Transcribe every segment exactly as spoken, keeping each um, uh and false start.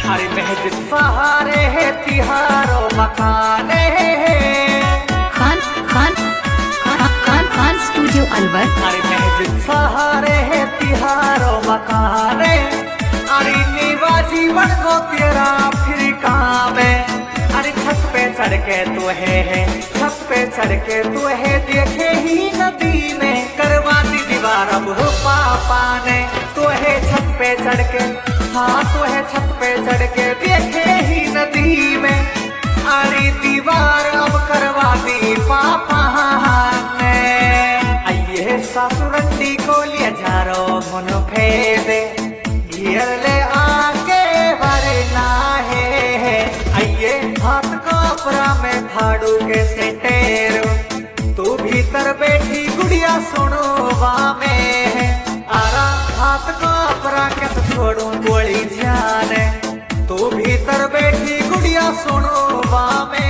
अरे महजिद सहारे है तिहारो मकाने खान खान खान खान खान स्टूडियो अलवर। अरे महजिद सहारे है तिहारो मकाने अरे नीवा जीवन को तेरा फिर काम है। अरे छत पे चढ़ के तू है, है छत पे चढ़ के तू है देखे ही नदी में करवा दी दीवार अब हो पापा ने। तू है छत पे चढ़ के, हाँ तू है छत पे चढ़ के देखे ही नदी में अरे दीवार अब करवा दी पापा ने। आइए सासुरंडी को लिया जा रो मन फेदे घेर ले आके वरना है। आइए हाथ कपड़ा में फाड़ू के से टेरो तू भीतर बैठी गुड़िया सुनो में आरा हाथ कपड़ा के तो छोड़ू गोली जाने तू भीतर बैठी गुड़िया सुनो में।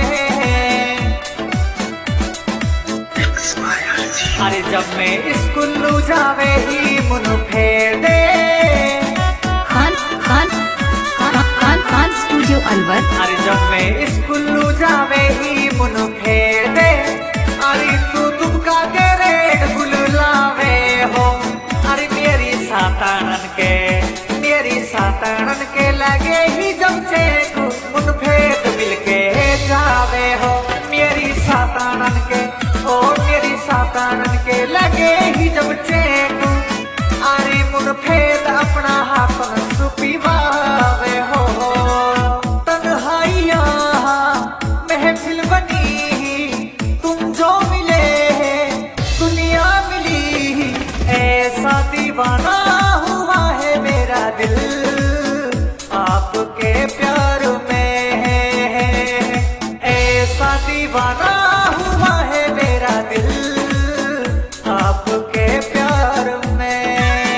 अरे जब मैं स्कूल जावे ही मुन फेदे खान खान खान खान खान स्टूडियो अलवर। अरे जब मैं स्कूल जावे ही मुन फेदे अरे तू दुबका के रेड गुल लावे हो। अरे मेरी सातानन के मेरी सातानन के लगे ही जब चेक मुन फेद मिल के जावे हो। मेरी सातानन के ओ मेरी सातानन के लगे ही जब चेक अरे मुन फेद अपना हाथ सुपीवावे हो। तन्हाइया महफिल बनी तुम जो मिले दुनिया मिली ऐसा दीवाना हुआ है मेरा दिल आपके प्यार में है। ऐसा दीवाना हुआ है मेरा दिल आपके प्यार में।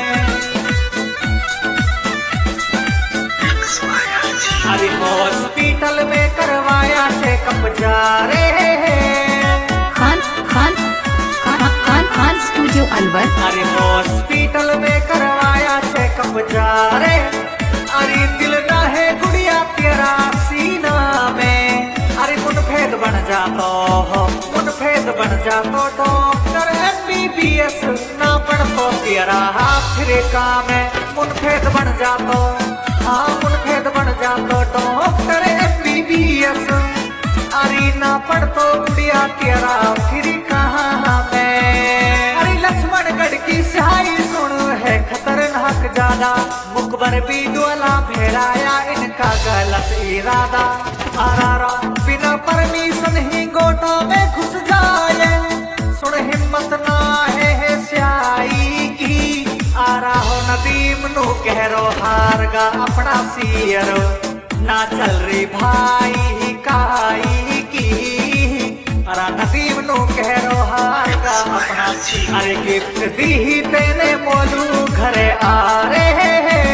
अरे हॉस्पिटल में करवाया चेकअप जा रहे खान खान खान खान खान स्टूडियो अलवर। अरे हॉस्पिटल में करवाया चेकअप जा रहे अरे दिल ना है गुड़िया तेरा सीना में। अरे मुन फेद बन जातो हो मुन फेद बन जातो doctor M B B S ना पढ़ तो तेरा अफ्रीका में मुन फेद बन जातो हाँ मुन फेद बन जातो doctor M B B S अरे ना पढ़ तो गुड़िया तेरा फिर कहाँ में। अरे लक्ष्मणगढ़ की स्याही सुन है खतरनाक ज्यादा मुकबर भी डोला फेराया इनका गलत इरादा। आरारा बिना परमिशन ही गोटा में घुस जाए सुन हिम्मत ना है, है स्याही की। आरा हो नदीम नु कह रो हार गा अपना सियर ना चल रही भाई काई की। अरा नदीम नु कह रो हार गा अपना अरे गिफ्ट दी तेने मोलू घरे आ रहे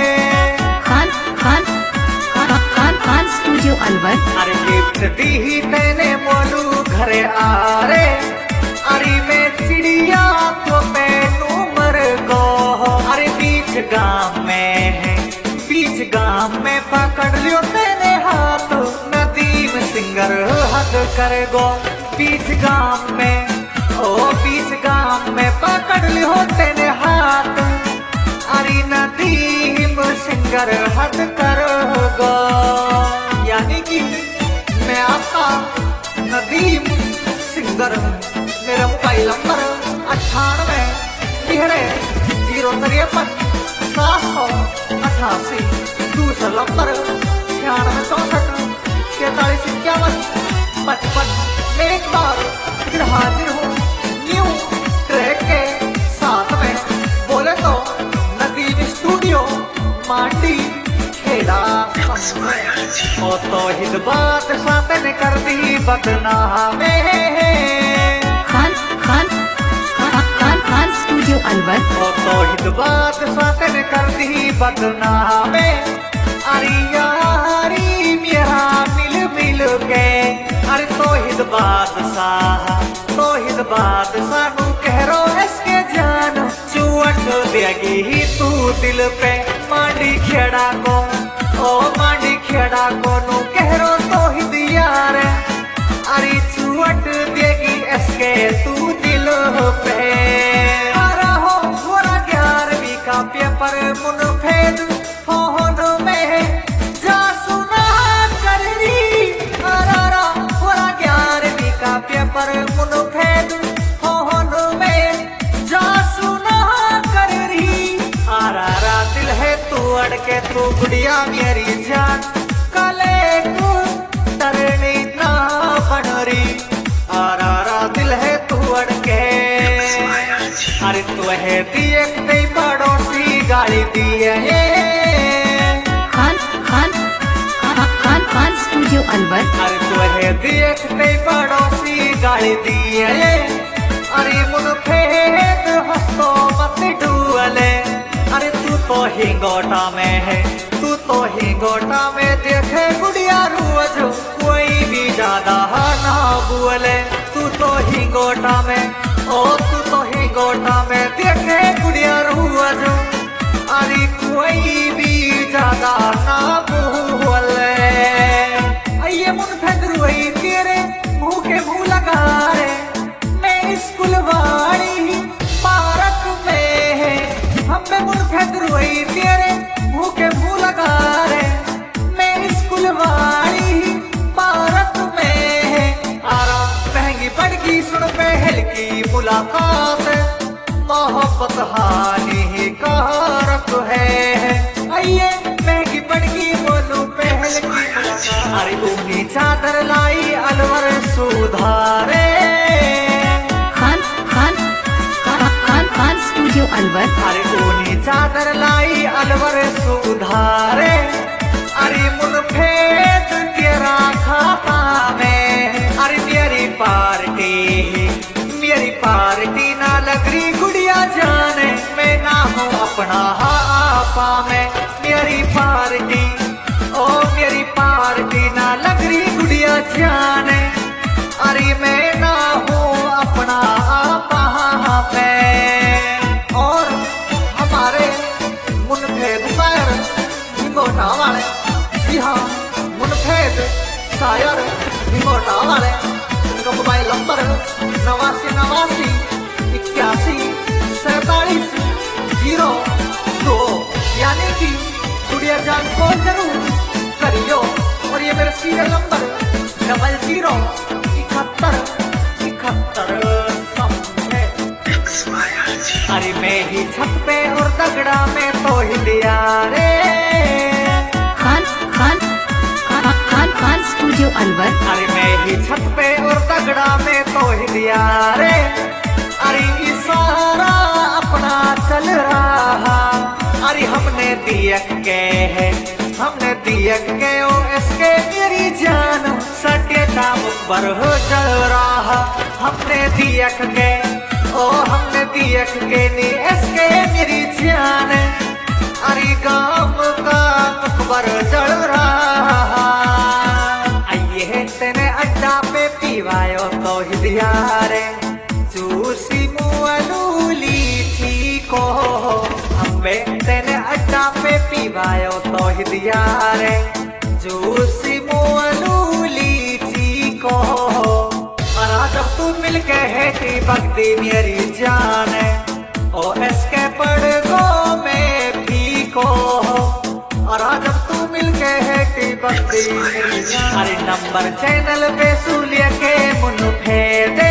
खान खान खान खान खान स्टूडियो अलवर। अरे गिफ्ट दी तेने मोलू घरे आ रे अरे मैं चिड़िया तो मैनू मर गो। अरे बीच गांव में है बीच गांव में पकड़ लियो तेने हाथ नदीम सिंगर हद कर गो। बीच गांव में ओ बीच गांव में पकड़ लियो तेने हाथ अरे नदीम सिंगर हद कर गो। यानी कि मैं आपका नदीम सिंगर हूँ। मेरा मोबाइल नंबर अट्ठानवे तिहरे जीरो तिरपन सात सौ अठासी दूसरा नंबर छियानवे चौसठ सैतालीस इक्यावन पचपन। मैं एक बार फिर हाजिर हूँ न्यू ट्रैक के साथ में बोले तो नदीम स्टूडियो मांडी खेड़ा ओ तो हिद बात सातन कर दी बदनाम खान खान खान खान खान स्टूडियो अलवर। ओ तो हिद बात सातन कर दी बदनाम अरे यारी मेरा मिल मिल के। अरे तो हिद बादशाह तो हिद बादशाह नू कह रो इसके जान चुअट देगी ही तू दिल पे मांडी खेड़ा को ओ मांडी खेड़ा। लड़ा कोनु कहरो तो ही दिया रे अरे चुवट देगी इसके तू दिल पे अरा हो थोड़ा ग्यारहवीं का पेपर मुन फेद फोन में जा सुना कर री अरा रा थोड़ा ग्यारहवीं का पेपर मुन फेद फोन में जा सुना कर री अरा रा दिल है तू अड़के तू गुड़िया मेरी जान कले तू तरनी ना बनरी आरा रा दिल है तू अड़के अरे तू है देख नहीं पड़ोसी गाली दिए खान खान खान खान स्टूडियो अलवर। अरे तू है देख नहीं पड़ोसी गाली दिए अरे मुन फेद हंसो मत डुअले अरे तू तो हिंगोटा में है तू तो हिंगोटा में देखे गुड़िया रोज कोई भी ज्यादा ना बोले तू तो हिंगोटा में ओ तू तो हिंगोटा में देखे गुड़िया रोज अरे कोई भी ज्यादा ना बोले ये मुन फेदरुई तेरे मुंह के मुंह लगा रे मैं स्कूल वाली पार्क में है हमें मुन फेदरुई तेरे मुंह के मुंह लगा रे मैं स्कूल वाली पार्क में है आरा महंगी पड़गी सुन पहल की मुलाकात मोहब्बत हानि कारक है आइए महंगी पड़गी बोलू पहल की मुलाकात अरे ऊनी चादर लाई अलवर सुधारे खान खान खान खान स्टूडियो अलवर। अरे ऊनी चादर लाई अलवर सुधारे अरे मुन फेद तेरा खाता में अरे मेरी पार्टी मेरी पार्टी ना लगरी गुड़िया जाने मैं ना हूँ अपना आपा में मेरी पार्टी ओ मेरी पार्टी ना लगरी गुड़िया जाने अरे मैं ना हूँ अपना आपा में और हमारे मुनफेद शायर हिंगोटा वाले जी हाँ मुनफेद शायर हिंगोटा वाले उनका मोबाइल नंबर नवासी नवासी इक्यासी सैतालीस जीरो दो यानी कि गुड़िया जान को जरूर करियो और ये मेरा सीरियल नंबर डबल जीरो इकहत्तर इकहत्तर समझे अरे मैं ही छत पे और दगड़ा में तो ही दिया रे खान खान खान खान स्टूडियो अलवर। अरे मैं ही छत पे और दगड़ा में तो ही दिया रे अरे इशारा अपना चल रहा अरे हमने दियक के है हमने दियक के ओ इसके मेरी जान सटे दाम पर हो चल रहा हमने दियक के ओ हमने दियक के नी इसके मेरी जान अरे गाम का मुखबर चल रहा आइए तेने अड्डा पे पीवायो तो ही दिया रे चूसी मुअलूली थी को हमें तेने अड्डा पे पीवायो तो ही दिया रे चूसी मुअलूली थी को और जब तू मिल के है ती बगदी मेरी जान ओ इसके पड़ गो में भी को और जब तू मिल के है ती बगदी मेरी जान अरे नंबर चैनल पे सूलिया के मुन फेदे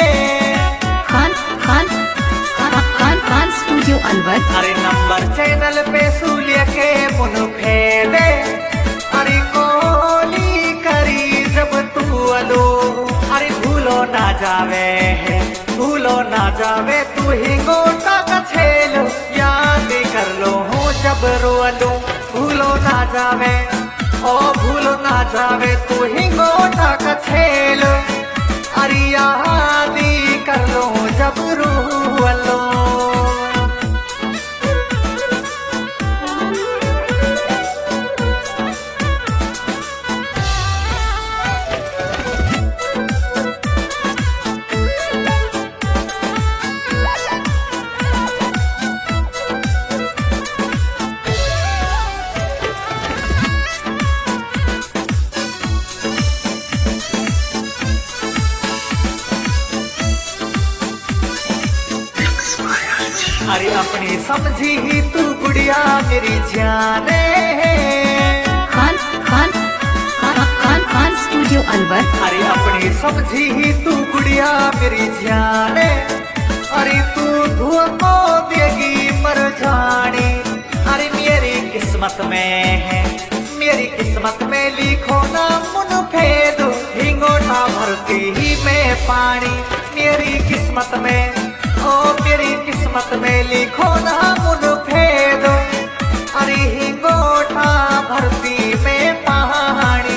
खान खान खान खान स्टूडियो अलवर। अरे नंबर चैनल पे सूलिया के मुन फेदे अरे कोली करी जब तू अलो अरे भूलो ना जावे भूलो ना जावे तू ही गोटा का छेल याद कर लो हूँ जब रोलो भूलो ना जावे ओ भूलो ना जावे तू ही गोटा का छेल अरे याद कर लो जब रोलो अरे अपनी समझी ही तू गुड़िया मेरी जाने। खान खान खान खान खान स्टूडियो अलवर। अरे अपनी समझी ही तू गुड़िया मेरी जाने। अरे तू धुआं को देगी मर जानी। अरे मेरी किस्मत में है, मेरी किस्मत में लिखो ना मुन फेद हिंगोटा भरती ही में पानी। मेरी किस्मत में, ओ मेरी किस्मत में लिखो ना मुन फेद अरे हिंगोटा भरती में पानी।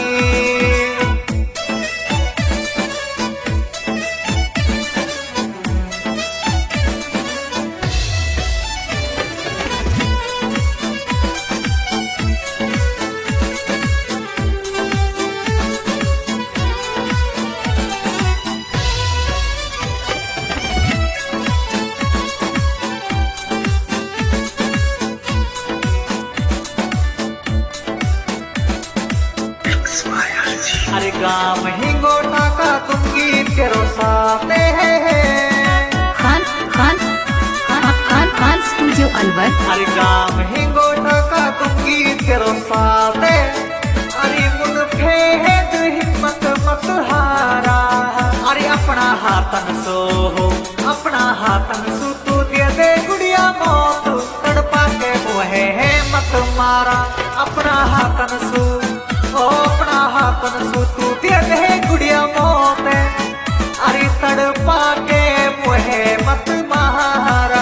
अरे गाँव हिंगोटा का तुम गीत के रोसाते हैं। खान खान खान खान खान स्टूडियो अलवर। अरे गाँव हिंगोटा का तुम गीत के रोसाते। अरे मुन फेद हिम्मत मत हारा। अरे अपना हाथन सो हो, अपना हाथन सो तू दे दे गुड़िया मौत तड़पा के मुहे है मत मारा। अपना हाथन सो, ओ अपना हाथन सो तू दे दे गुड़िया मौत अरे तड़पा के मुहे मत मारा।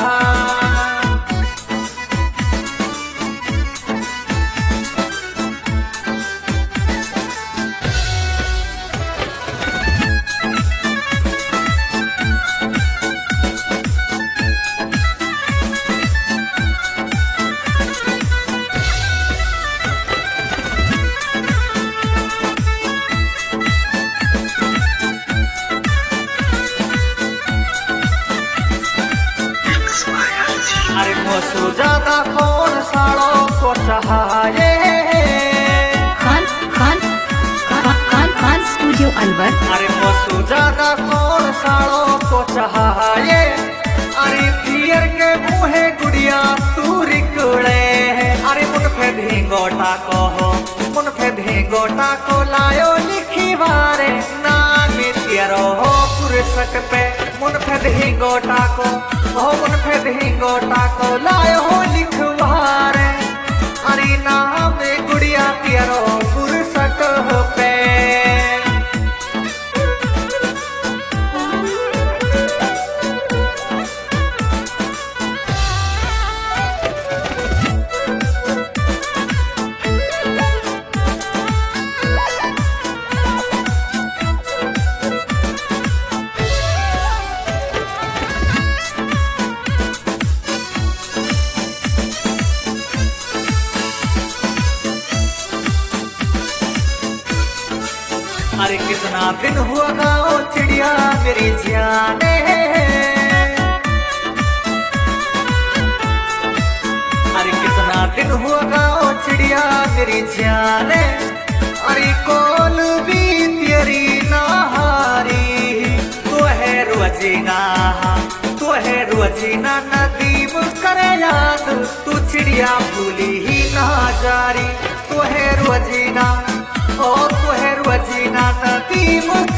अरे मोसू ज्यादा कौन साड़ो को चाहे। खान खान खान खान खान स्टूडियो अलवर। अरे मोसू ज्यादा कौन साड़ो को चाहे। अरे पियर के मुहे गुड़िया तू रिकड़े। अरे मुन फे धिंगोटा को हो, मुन फे धिंगोटा को लायो लिखी बारे नाम तेरो हो पुरसक पे। मुन फे धिंगोटा को हो, मुन फे धिंगोटा को लायो हो लिखवारे। अरे नाम गुड़िया तेरो पुरसक पे। अरे कितना दिन हुआ गाओ चिड़िया मेरी जाने। अरे कितना दिन हुआ गाओ चिड़िया मेरी जाने। अरे कोल भी तेरी नहारी तो है रोजीना, तो है रोजीना नदीम करे याद तू चिड़िया भूली ही ना जारी। तो है रोजीना, ओ तो है रोजीना नदीम